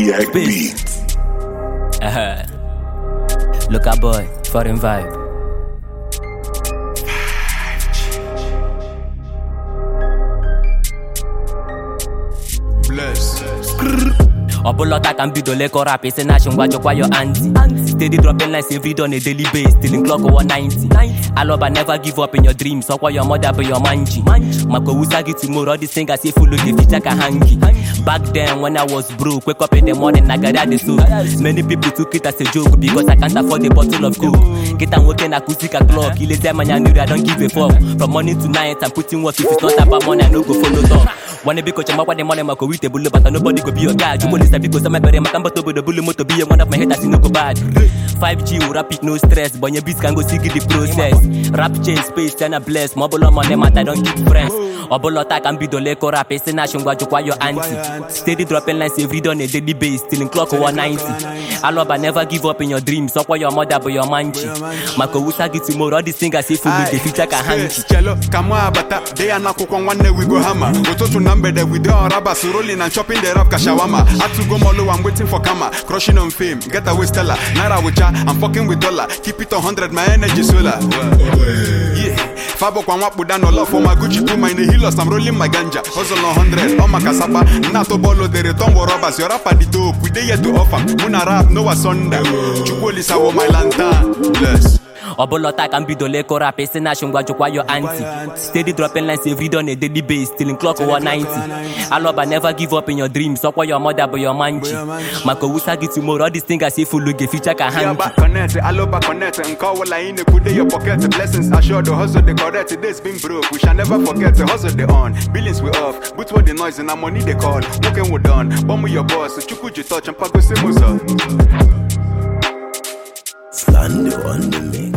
Zodiac Beats. Look at boy, foreign vibe. Bless. Obolota can be the liquor rap, it's a nation watch your auntie. Steady dropping lines every day on a daily basis, stealing clock 190. Aloba never give up in your dreams, so why your mother be your manji. Mako Usagi tomorrow, all these things if you look if you check a hanky. Back then when I was broke, wake up in the morning, I got the soup. Many people took it as a joke because I can't afford a bottle of coke. Get and working acoustic clock, kill it them and I don't give a fuck. From morning to night, I'm putting work, if it's not about money, I no go follow talk. Wanna be coach, I'm the money, Mako with the bullet, but nobody could be your guy. You want because I'm a better Makambo with the bullet motor be one of my head, I see no go bad. 5G, rapid, no stress, but your beats can go see the process. Rap change space, and a bless, mobile on my I don't keep friends. Obolota can be the leko rap, it's a nation watch your auntie. Steady dropping lines every day on a daily basis, stealing clock 190. Aloba never give up in your dreams, so why your mother be your manji. Mako Usagi tomorrow, all these things I see for me, the future can hand. Cello, Kamwa Bata, they are not one day we go hammer. We talk to number that we do our rabas rolling and chopping the rap kashawama. Had to go molo, I'm waiting for Kama, crushing on fame, get away Stella. Naira with ya, I'm fucking with dollar. Keep it 100, my energy solar. Yeah, Fabo Kwamwa put down no love for my Gucci Puma in the hilos. I'm rolling my ganja, hustle on 100, on my kasapa. Nato bolo, the return war robbers. Your rapper the dope, we dey here to offer. Muna rap, no asunder. Chukoli sawo my lantern. Bless. Obolota can be the leko rap, it's a nation watch your auntie. Steady dropping lines every day on a daily basis, stealing clock 190. Aloba never give up in your dreams, so why your mother be your manji. Mako Usagi tomorrow, all these things I see full look, if you check a hand. Aloba connect, and call what I in the put in your pocket. Blessings assured, the hustle the correct. Today's been broke, we shall never forget the hustle they on. Billions we off, but what the noise and our money they call. Working we done, bomb with your boss, so chukuji touch and pago simusa. Slando on the mix.